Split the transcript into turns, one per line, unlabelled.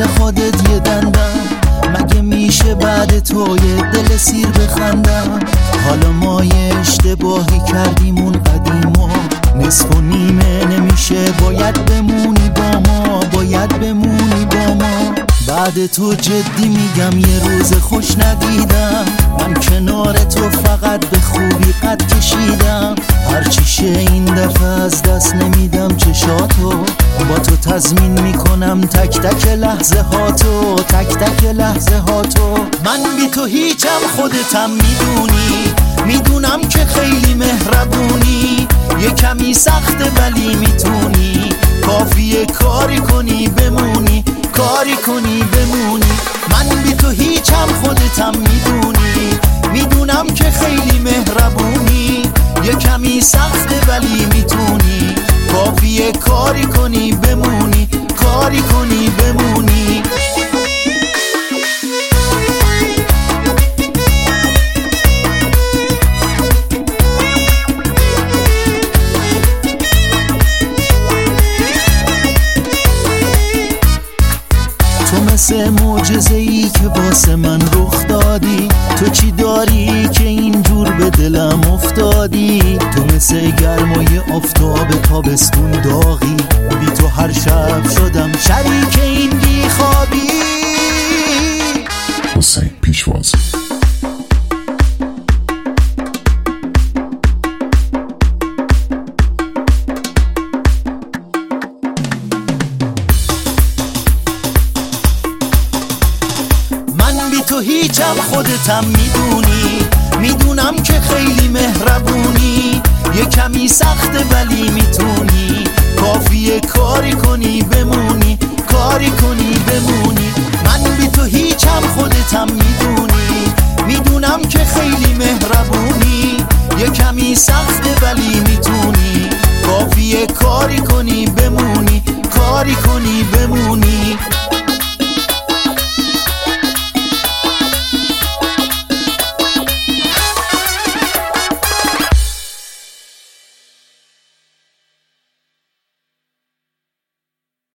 مثل خودت یه دندم، مگه میشه بعد تو یه دل سیر بخندم؟ حالا ما یه اشتباهی کردیم اون قدیما، نصف و نیمه نمیشه، باید بمونی با ما، باید بمونی با ما. بعد تو جدی میگم یه روز خوش ندیدم، من کنار تو فقط به خوبی قد کشیدم. هرچی شه این دفعه از دست نمیدم چشاتو، با تو تضمین میکنم تک تک لحظه هاتو، تک تک لحظه هاتو. من بی تو هیچم، خودتم میدونی، میدونم که خیلی مهربونی، یه کمی سخته ولی میتونی، کافیه کاری کنی بمونی، کاری کنی بمونی. من بی تو هیچم، خودتم میدونی، میدونم که خیلی مهربونی، یه کمی سخته ولی میتونی، کافیه کاری کنی بمونی، کاری کنی بمونی. تو مثل معجزه‌ای که واسه من رخ دادی، تو چی داری که اینجور به دلم افتادی؟ تو مثل گرمای آفتاب تابستون داغی، بی تو هر شب شدم شریک این بیخوابی.
حسین پیشواز.
تو هیچم، خودتم میدونی، میدونم که خیلی مهربونی، یه کمی سخته ولی میتونی، کافیه کاری کنی بمونی، کاری کنی بمونی. من بی تو هیچم، خودتم میدونی، میدونم که خیلی مهربونی، یه کمی سخته ولی میتونی، کافیه کاری کنی بمونی، کاری کنی بمونی.